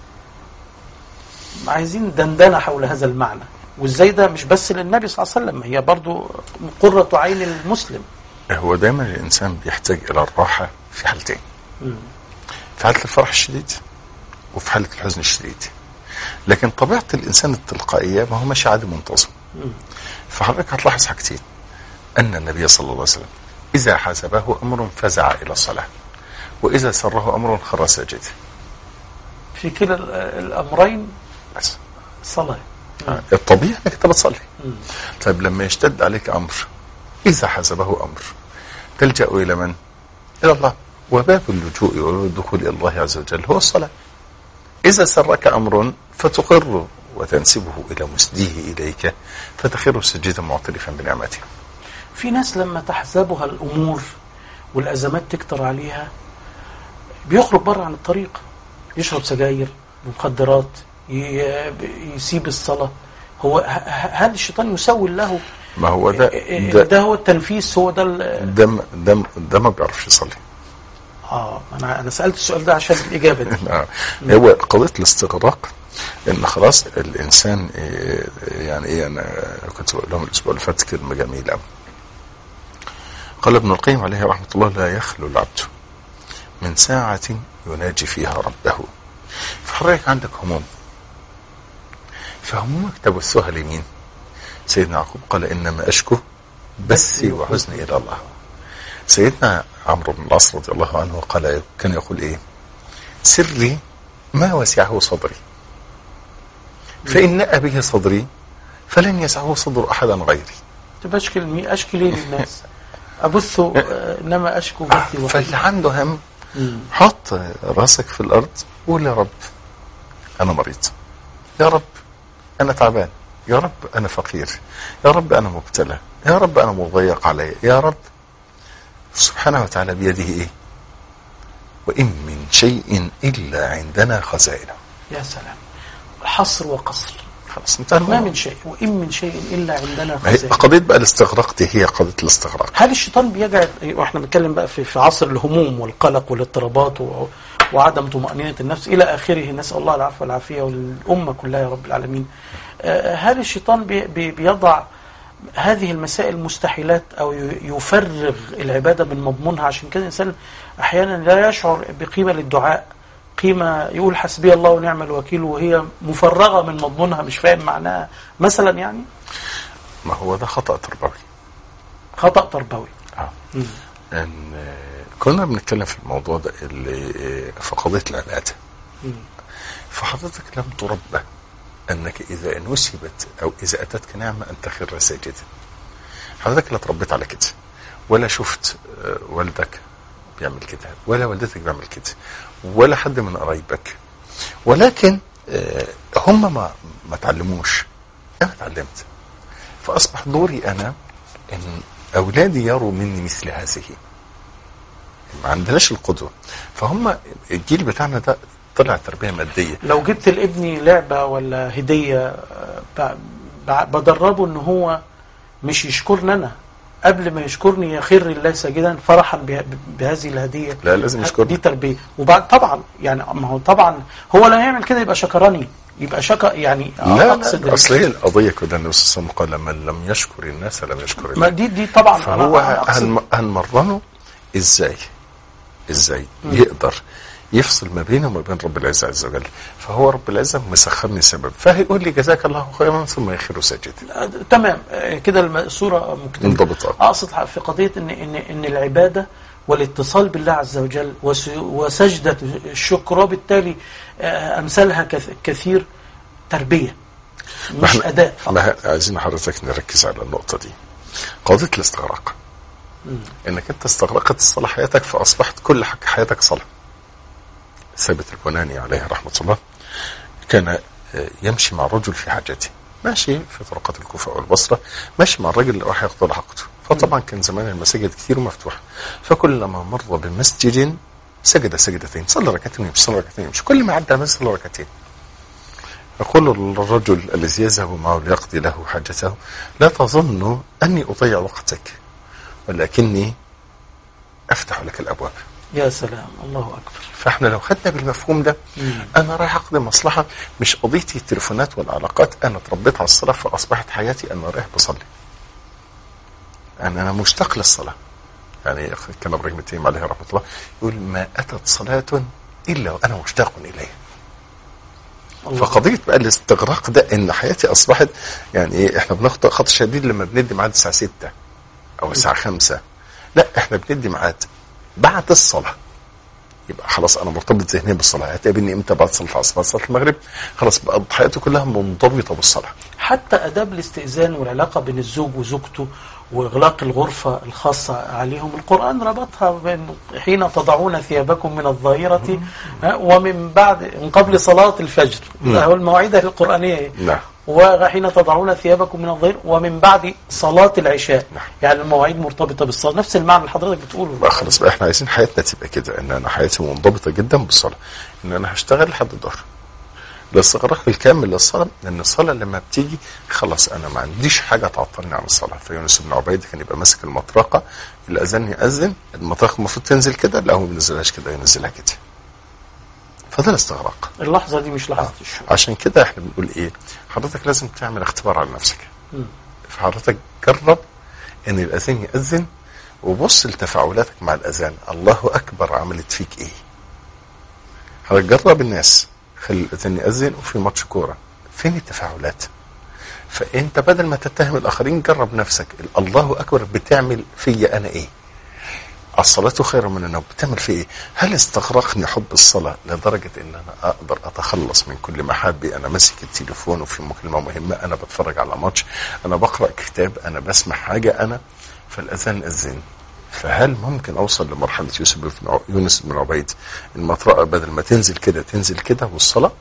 عايزين دندنة حول هذا المعنى، وازاي ده مش بس للنبي صلى الله عليه وسلم، هي برضو قرة عين المسلم. هو دايما الإنسان بيحتاج إلى الراحة في حالتين: في حالة الفرح الشديد وفي حالة الحزن الشديد. لكن طبيعة الإنسان التلقائية ما هو ماشي عادي منتظم. فحضرتك هتلاحظ حاجتين: أن النبي صلى الله عليه وسلم إذا حسبه أمر فزع إلى الصلاة، وإذا سره أمر خر ساجد. في كلا الأمرين بس صلاة. آه. الطبيعي أنك أنت بتصلي. طيب لما يشتد عليك أمر، إذا حسبه أمر تلجأ إلى من؟ إلى الله. وباب اللجوء والدخول إلى الله عز وجل هو الصلاة. إذا سرك أمر فتقر وتنسبه إلى مسديه إليك فتخر سجدا معترفا بنعمته. في ناس لما تحزبها الأمور والأزمات تكتر عليها بيخرج بره عن الطريق، يشرب سجاير مخدرات، يسيب الصلاة. هو هل الشيطان يسول له؟ ما هو ده ده, ده هو التنفيس، هو ده ده ده, ده ما بيعرفش يصلي. اه انا انا سالت السؤال ده عشان الاجابه دي. هو قضيه الاستغراق ان خلاص الانسان يعني ايه. انا كنت بقول لهم الاسبوع اللي فات كلمه جميله قوي. قال ابن القيم عليه رحمه الله: لا يخلو العبد من ساعه يناجي فيها ربه. فحضرتك عندك هموم، فهمومك تبثها لمين؟ سيدنا يعقوب قال: انما اشكو بثي وحزني الى الله. سيدنا عمرو بن العاص رضي الله عنه قال كان يقول ايه: سري ما وسعه صدري، فإن نأى به صدري فلن يسعه صدر أحدا غيري. تبشكل مي أشكي ليه للناس أبث إنما أشكو بثي. فاللي عنده هم حط راسك في الأرض وقول: يا رب أنا مريض، يا رب أنا تعبان، يا رب أنا فقير، يا رب أنا مبتلى، يا رب انا مضيق علي، يا رب سبحانه وتعالى بيده ايه؟ وان من شيء الا عندنا خزائنه. يا سلام، حصر وقصر. خلاص انتهى ما من شيء وإن من شيء إلا عندنا هي خزائن. قضية بقى الاستغراق دي هي قضية الاستغراق. هل الشيطان بيجعل، واحنا بنتكلم بقى في في عصر الهموم والقلق والاضطرابات و... وعدم طمأنينة النفس إلى آخره، نسأل الله العفو والعافية والأمة كلها يا رب العالمين، هل الشيطان بي... بي... بيضع هذه المسائل مستحيلات أو يفرغ العبادة من مضمونها؟ عشان كده الإنسان أحيانا لا يشعر بقيمة للدعاء، قيمة يقول حسبي الله ونعم الوكيل وهي مفرغة من مضمونها، مش فاهم معناها مثلا يعني. ما هو ده خطأ تربوي. خطأ تربوي. اه ان كنا بنتكلم في الموضوع ده اللي في قضية العبادة. فحضرتك لم تربى انك اذا نسبت او اذا اتتك نعمة ان تخر ساجدا. حضرتك لا تربيت على كده، ولا شفت والدك بيعمل كده، ولا والدتك بيعمل كده، ولا حد من قرايبك، ولكن هم ما ما تعلموش، انا اتعلمت. فاصبح دوري انا ان اولادي يروا مني مثل هذه. ما عندناش القدوه، فهم الجيل بتاعنا ده طلع تربيه ماديه. لو جبت لابني لعبه ولا هديه بدربه ان هو مش يشكرني انا، قبل ما يشكرني يخر الله ساجدا فرحا بهذه الهديه. لا لازم يشكرني. دي تربيه. وبعد طبعا يعني ما هو طبعا هو لا يعمل كده يبقى شكرني، يبقى شكر يعني. لا لا اصل هي القضيه كده ان الرسول قال من لم يشكر الناس لم يشكر الله. ما دي دي طبعا فهو هنمرنه ازاي ازاي مم. يقدر يفصل ما بينه وما بين رب العزة عز وجل. فهو رب العزة مسخرني سبب، فهيقول لي جزاك الله خيرا ثم يخر ساجدا. تمام كده الصورة منضبطة. اقصد في قضية ان ان ان العبادة والاتصال بالله عز وجل وسجدة الشكر وبالتالي امثالها كثير تربية مش اداء فقط. ما عايزين حضرتك نركز على النقطة دي، قضية الاستغراق. مم. انك انت استغرقت الصلاة حياتك فاصبحت كل حياتك صلاة. ثابت البناني عليه رحمة الله كان يمشي مع الرجل في حاجته، ماشي في طرقات الكوفة والبصرة، ماشي مع الرجل اللي راح يقضي حقته. فطبعا كان زمان المساجد كثير ومفتوحة، فكلما مر بمسجد سجد سجدتين، صلى ركعتين ويمشي، صلى ركعتين ويمشي، كل ما عدى المسجد صلى ركعتين. يقول الرجل الذي يذهب معه ليقضي له حاجته لا تظن أني أضيع وقتك ولكني أفتح لك الأبواب. يا سلام، الله أكبر. فاحنا لو خدنا بالمفهوم ده مم. انا رايح اقضي مصلحه، مش قضيتي التليفونات والعلاقات، انا اتربيت على الصلاه فاصبحت حياتي انا رايح بصلي. انا انا مشتاق للصلاه. يعني كان ابراهيم التيمي عليه رحمه الله يقول ما اتت صلاه الا وانا مشتاق اليها. فقضيه بقى الاستغراق ده ان حياتي اصبحت يعني ايه، احنا بناخد خط شديد لما بندي ميعاد الساعه ستة او الساعه خمسة، لا احنا بندي ميعاد بعد الصلاه. يبقى خلاص انا مرتبط ذهنيا بالصلاه، هتقابلني امتى؟ بعد صلاه العصر، بعد صلاه المغرب، خلاص بقى حياتي كلها منضبطه بالصلاه. حتى اداب الاستئذان والعلاقه بين الزوج وزوجته واغلاق الغرفه الخاصه عليهم، القران ربطها بين حين تضعون ثيابكم من الظهيره ومن بعد من قبل صلاه الفجر، هو المواعيد القرانيه. نعم. وحين تضعون ثيابكم من الظهير ومن بعد صلاة العشاء. نعم. يعني المواعيد مرتبطة بالصلاة، نفس المعنى اللي حضرتك بتقوله. بقى خلاص بقى احنا عايزين حياتنا تبقى كده، ان انا حياتي منضبطة جدا بالصلاة، ان انا هشتغل لحد الظهر. الاستغراق الكامل للصلاة، لان الصلاة لما بتيجي خلاص انا ما عنديش حاجة تعطلني عن الصلاة. فيونس بن عبيد كان يبقى ماسك المطرقة، الاذان يأذن، المطرقة المفروض تنزل كده، لا هو ما بينزلهاش كده، ينزلها كده. فده الاستغراق. اللحظة دي مش لحظة آه. الشغل. عشان كده احنا بنقول ايه، حضرتك لازم تعمل اختبار على نفسك. م. فحضرتك جرب ان الاذان يأذن وبص لتفاعلاتك مع الاذان، الله اكبر عملت فيك ايه. حضرتك جرب الناس، خلي الاذان يأذن وفي ماتش كورة، فين التفاعلات؟ فانت بدل ما تتهم الاخرين جرب نفسك، الله اكبر بتعمل فيا انا ايه؟ الصلاة خير من النوم، بتعمل في ايه؟ هل استغرقني حب الصلاة لدرجة ان انا اقدر اتخلص من كل محابي؟ انا ماسك التليفون وفي مكالمة مهمة، انا بتفرج على ماتش، انا بقرأ كتاب، انا بسمع حاجة، انا فالاذان اذن. فهل ممكن اوصل لمرحلة يوسف بن يونس بن عبيد المطرقة بدل ما تنزل كده تنزل كده والصلاة؟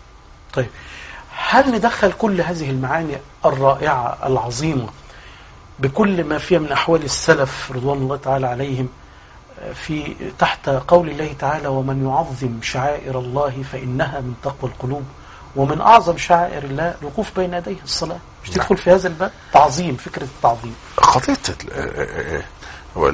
طيب هل ندخل كل هذه المعاني الرائعة العظيمة بكل ما فيها من أحوال السلف رضوان الله تعالى عليهم، في تحت قول الله تعالى: ومن يعظم شعائر الله فإنها من تقوى القلوب. ومن أعظم شعائر الله الوقوف بين يديه الصلاة. مش تدخل في هذا الباب تعظيم، فكرة التعظيم. قضية هو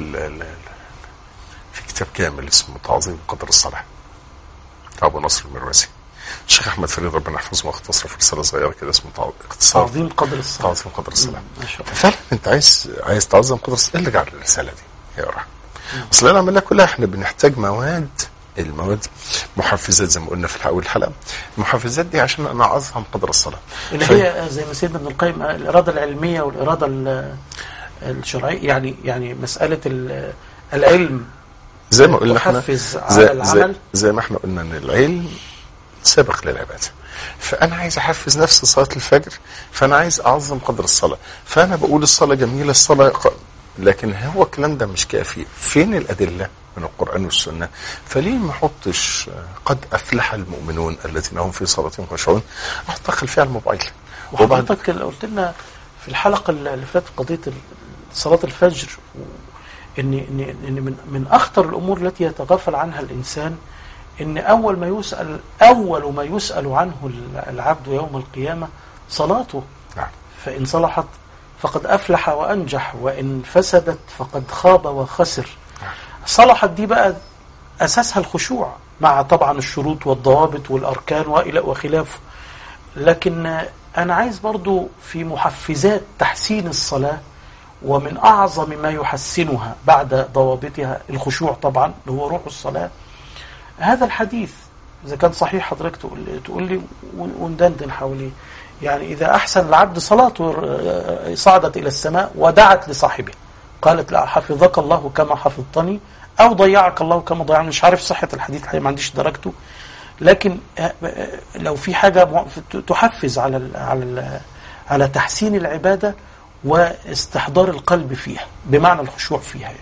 في كتاب كامل اسمه تعظيم قدر الصلاة أبو نصر المروزي، الشيخ أحمد فريد ربنا يحفظه، واختصر في رسالة صغيرة كده اسمه اختصار تعظيم قدر الصلاة. تعظيم قدر الصلاة. ففعلا أنت عايز عايز تعظم قدر الصلاة، ارجع للرسالة دي يقرأ. أصل أنا عملها كلها إحنا بنحتاج مواد، المواد محفزات زي ما قلنا في أول الحلقة، المحفزات دي عشان أنا أعظم قدر الصلاة، اللي ف... هي زي ما سيدنا ابن القيم الإرادة العلمية والإرادة الشرعية. يعني يعني مسألة العلم زي ما قلنا احنا زي, زي, زي ما احنا قلنا ان العلم سابق للعبادة. فانا عايز احفز نفسي صلاة الفجر، فانا عايز اعظم قدر الصلاة، فانا بقول الصلاة جميلة، الصلاة ق... لكن هو الكلام ده مش كافي. فين الادلة من القرآن والسنة؟ فليه ما احطش قد افلح المؤمنون الذين هم في صلاتهم خاشعون، احط خلفية على الموبايل. وحضرتك قلت لنا في الحلقة اللي فاتت قضية صلاة الفجر، ان ان ان من من اخطر الامور التي يتغافل عنها الانسان ان اول ما يسال اول ما يسال عنه العبد يوم القيامه صلاته. نعم. فان صلحت فقد افلح وانجح، وان فسدت فقد خاب وخسر. نعم. صلحت دي بقى اساسها الخشوع، مع طبعا الشروط والضوابط والاركان والى وخلافه. لكن انا عايز برضو في محفزات تحسين الصلاه، ومن أعظم ما يحسنها بعد ضوابطها الخشوع طبعا اللي هو روح الصلاة. هذا الحديث إذا كان صحيح حضرتك تقول, تقول لي وندندن حواليه. يعني إذا أحسن العبد صلاته صعدت إلى السماء ودعت لصاحبه، قالت: لا حفظك الله كما حفظتني، أو ضيعك الله كما ضيعني. مش عارف صحة الحديث الحقيقة، ما عنديش درجته، لكن لو في حاجة تحفز على على على تحسين العبادة واستحضار القلب فيها بمعنى الخشوع فيها. يعني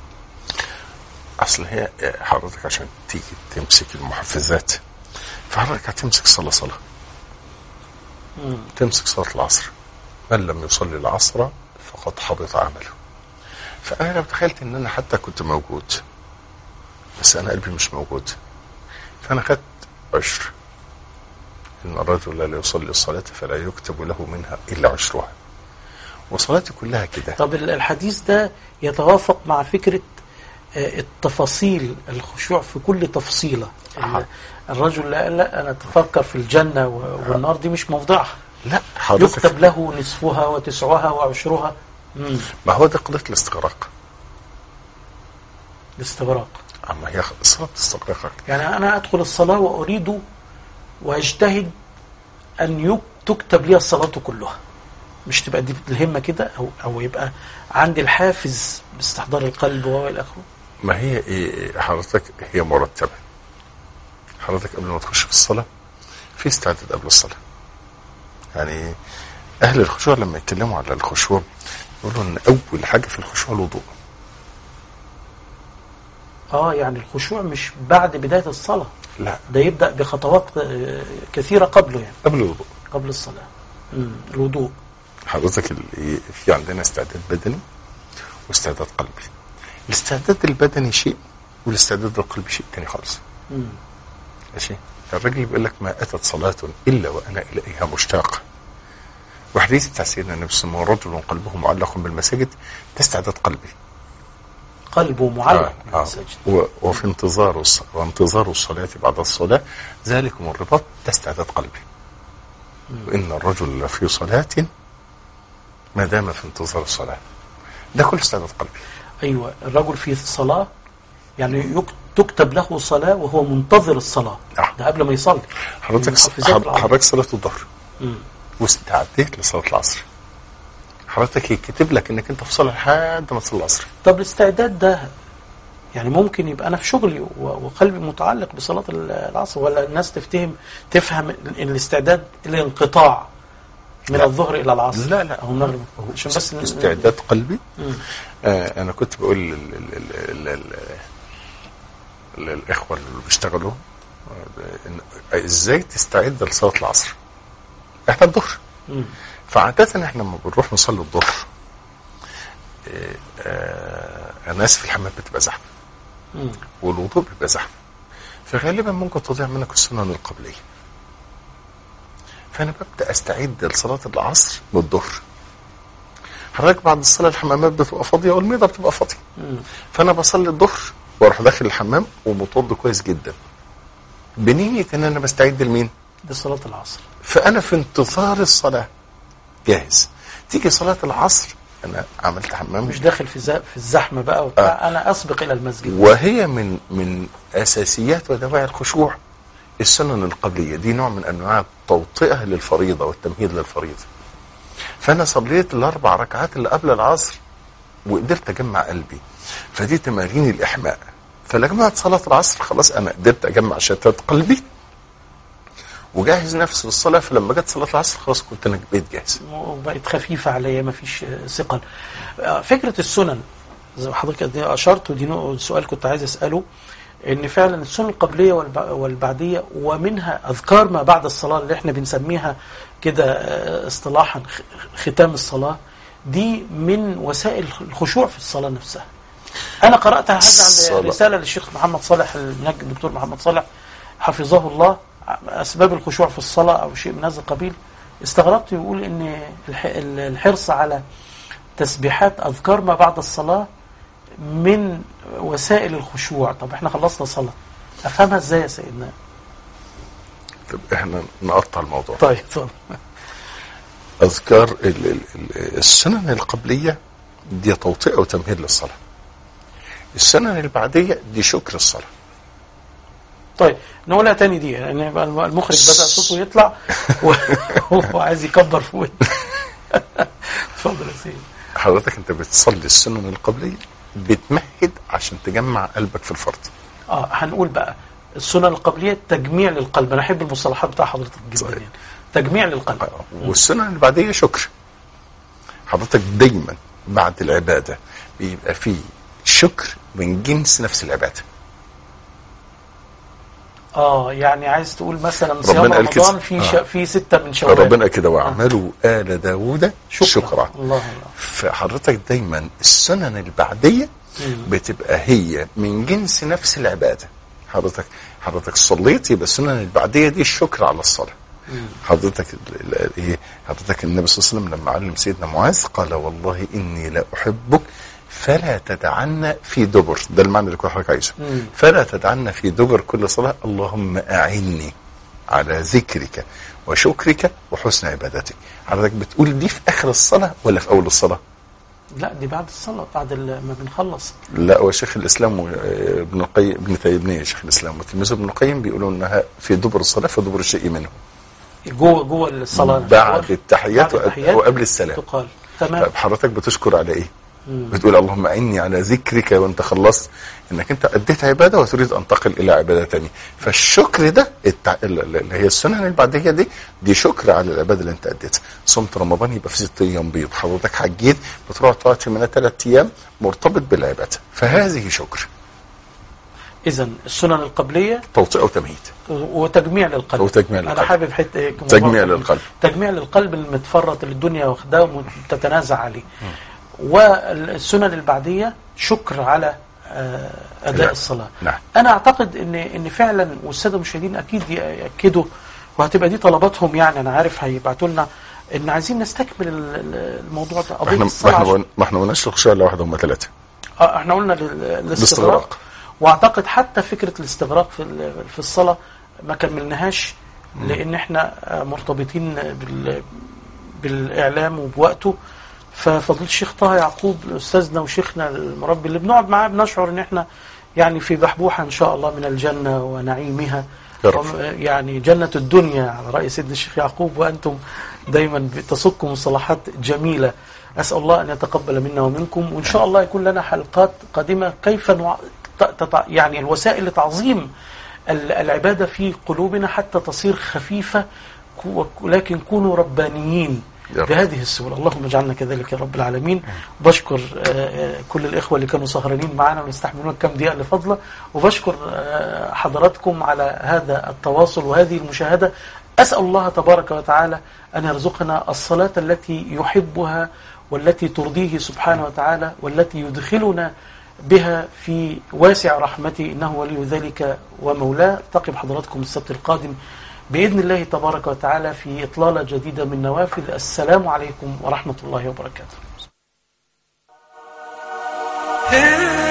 أصل هي حضرتك عشان تيجي تمسك المحفزات، فحضرتك هتمسك صلاة صلاة مم. تمسك صلاة العصر، من لم يصلي العصر فقد حبط عمله. فأنا لو تخيلت إن أنا حتى كنت موجود بس أنا قلبي مش موجود، فأنا خدت عشر، إن الرجل لا يصلي الصلاة فلا يكتب له منها إلا عشرها، وصلاتي كلها كده. طب الحديث ده يتوافق مع فكرة التفاصيل، الخشوع في كل تفصيلة. أه. الرجل لا, لا أنا أتفكر في الجنة والنار، دي مش موضعها. لا يكتب له نصفها وتسعها وعشرها. مم. ما هو ده قضية الاستغراق. الاستغراق أما هي صلاة استغراقك. يعني أنا أدخل الصلاة وأريد وأجتهد أن تكتب لي الصلاة كلها، مش تبقى دي الهمة كده، أو أو يبقى عندي الحافز باستحضار القلب والى آخره. ما هي إيه حضرتك؟ هي مرتبة. حضرتك قبل ما تخش في الصلاة في استعداد قبل الصلاة. يعني أهل الخشوع لما يتكلموا على الخشوع يقولوا إن أول حاجة في الخشوع الوضوء. آه يعني الخشوع مش بعد بداية الصلاة، لا، ده يبدأ بخطوات كثيرة قبله، يعني قبل الوضوء، قبل الصلاة. مم. الوضوء. حضرتك في عندنا استعداد بدني واستعداد قلبي. الاستعداد البدني شيء والاستعداد القلبي شيء تاني خالص. مم. ماشي. الرجل بيقول لك: ما أتت صلاة إلا وأنا إليها مشتاق. وحديث بتاع سيدنا النبي صلى الله عليه وسلم: رجل قلبه معلق بالمساجد، ده استعداد قلبي، قلبه معلق آه بالمساجد. آه. وفي انتظار وانتظار الصلاة بعد الصلاة ذلكم الرباط، ده استعداد قلبي. مم. وإن الرجل لفي صلاة ما دام في انتظار الصلاة، ده كل استعداد قلبي. أيوة، الرجل في الصلاة يعني تكتب له صلاة وهو منتظر الصلاة. آه. ده قبل ما يصلي. حضرتك حضرتك صلاة الظهر واستعديت لصلاة العصر، حضرتك يكتب لك انك انت في صلاة لحد ما تصلي العصر. طب الاستعداد ده يعني ممكن يبقى انا في شغلي وقلبي متعلق بصلاة العصر، ولا الناس تفتهم تفهم الاستعداد الانقطاع من لا. الظهر الى العصر؟ لا لا، او المغرب، عشان بس استعداد قلبي. آه انا كنت بقول لل... لل... لل... للاخوه اللي بيشتغلوا ازاي تستعد لصلاه العصر. احنا الظهر، فعادة احنا لما بنروح نصلي الظهر الناس في الحمام بتبقى زحمه والوضوء بيبقى زحمه، فغالبا ممكن تضيع منك السنن القبليه. فانا ببدا استعد لصلاه العصر والظهر. حضرتك بعد الصلاه الحمامات بتبقى فاضيه والميضه بتبقى فاضيه، فانا بصلي الظهر واروح داخل الحمام ومتوضي كويس جدا بنيه ان انا بستعد لمين؟ لصلاه العصر. فانا في انتظار الصلاه جاهز. تيجي صلاه العصر انا عملت حمام، مش داخل في في الزحمه بقى وبتاع، آه. انا اسبق الى المسجد. وهي من من اساسيات ودواعي الخشوع السنن القبليه دي، نوع من انواع التوطئه للفريضه والتمهيد للفريضه. فانا صليت الاربع ركعات اللي قبل العصر وقدرت اجمع قلبي، فدي تمارين الاحماء. فلما صلاه العصر خلاص انا قدرت اجمع شتات قلبي وجاهز نفسي للصلاه. فلما جت صلاه العصر خلاص كنت انا بقيت جاهز وبقت خفيفه عليا، ما فيش ثقل. فكره السنن زي ما حضرتك اشرت، ودي سؤال كنت عايز اساله، ان فعلا السنن القبليه والبعديه ومنها اذكار ما بعد الصلاه اللي احنا بنسميها كده اصطلاحا ختام الصلاه، دي من وسائل الخشوع في الصلاه نفسها. انا قرات هذا عند رساله للشيخ محمد صالح المنجد، الدكتور محمد صالح حفظه الله، اسباب الخشوع في الصلاه او شيء من هذا القبيل. استغربت يقول ان الحرص على تسبيحات اذكار ما بعد الصلاه من وسائل الخشوع. طب احنا خلصنا صلاه، افهمها ازاي يا سيدنا؟ طب احنا نقطع الموضوع. طيب اتفضل. اذكار السنن القبليه دي توطئه وتمهيد للصلاه. السنن البعديه دي شكر الصلاه. طيب نقولها تاني دي، يعني المخرج بدأ صوته يطلع وهو عايز يكبر في ودنه. اتفضل يا سيدي. حضرتك انت بتصلي السنن القبليه بتمهد عشان تجمع قلبك في الفرض. اه هنقول بقى السنن القبليه تجميع للقلب. انا احب المصطلحات بتاع حضرتك جدا. يعني تجميع للقلب. آه. والسنن البعديه شكر. حضرتك دايما بعد العباده بيبقى فيه شكر من جنس نفس العباده. اه يعني عايز تقول مثلا صيام رمضان في ش... آه. في ستة من شوال. ربنا كده واعملوا آه. آل داوود شكرا, شكرا. الله الله. فحضرتك دايما السنن البعديه مم. بتبقى هي من جنس نفس العباده. حضرتك حضرتك صليت يبقى السنن البعديه دي الشكر على الصلاه. مم. حضرتك ايه حضرتك النبي صلى الله عليه وسلم لما علم سيدنا معاذ قال والله اني لا احبك فلا تدعنا في دبر، ده المعنى اللي كل حضرتك عايزه، فلا تدعنا في دبر كل صلاة اللهم أعني على ذكرك وشكرك وحسن عبادتك. حضرتك بتقول دي في آخر الصلاة ولا في أول الصلاة؟ لا دي بعد الصلاة، بعد ما بنخلص. لا وشيخ الإسلام ابن القيم ابن تيمية شيخ الإسلام وتلميذه ابن القيم بيقولوا إنها في دبر الصلاة في دبر الشيء منه. جوه جوه الصلاة بعد التحيات وقبل السلام. تقال. تمام. طيب حضرتك بتشكر على إيه؟ بتقول اللهم أعني على ذكرك وانت خلصت انك انت اديت عبادة وتريد ان تنتقل الى عبادة تانية. فالشكر ده التع... اللي هي السنن البعدية دي دي شكر على العبادة اللي انت اديتها. صمت رمضان يبقى في ست ايام بيض، حضرتك حجيت بتروح تقعد في منى ثلاث ايام مرتبط بالعبادة، فهذه شكر. اذا السنن القبلية توطئة وتمهيد وتجميع للقلب. وتجميع للقلب. انا حابب حته تجميع للقلب. تجميع للقلب المتفرط اللي الدنيا واخداه وتتنازع عليه. م. والسنن البعدية شكر على أداء لا. الصلاة. نعم. أنا أعتقد إن إن فعلا والسادة المشاهدين أكيد يأكدوا وهتبقى دي طلباتهم، يعني أنا عارف هيبعتوا لنا إن عايزين نستكمل الموضوع ده. قضية الصلاة ما إحنا ما قلناش الخشوع إلا واحدة هم ثلاثة. آه إحنا قلنا الاستغراق، وأعتقد حتى فكرة الاستغراق في في الصلاة ما كملناهاش لأن إحنا مرتبطين بال بالإعلام وبوقته. ففضيلة الشيخ طه يعقوب أستاذنا وشيخنا المربي اللي بنقعد معاه بنشعر ان احنا يعني في بحبوحة ان شاء الله من الجنة ونعيمها، يعني جنة الدنيا على رأي سيدنا الشيخ يعقوب، وأنتم دايما تصكم مصطلحات جميلة. أسأل الله أن يتقبل منا ومنكم، وإن شاء الله يكون لنا حلقات قادمة كيف نوع... يعني الوسائل لتعظيم العبادة في قلوبنا حتى تصير خفيفة، ولكن كونوا ربانيين بهذه السورة. اللهم اجعلنا كذلك يا رب العالمين. بشكر كل الإخوة اللي كانوا سهرانين معنا ويستحملون كم دقيقة لفضله، وبشكر حضراتكم على هذا التواصل وهذه المشاهدة. أسأل الله تبارك وتعالى أن يرزقنا الصلاة التي يحبها والتي ترضيه سبحانه وتعالى، والتي يدخلنا بها في واسع رحمته، إنه ولي ذلك ومولاه. التقي بحضراتكم السبت القادم بإذن الله تبارك وتعالى في إطلالة جديدة من نوافذ. السلام عليكم ورحمة الله وبركاته.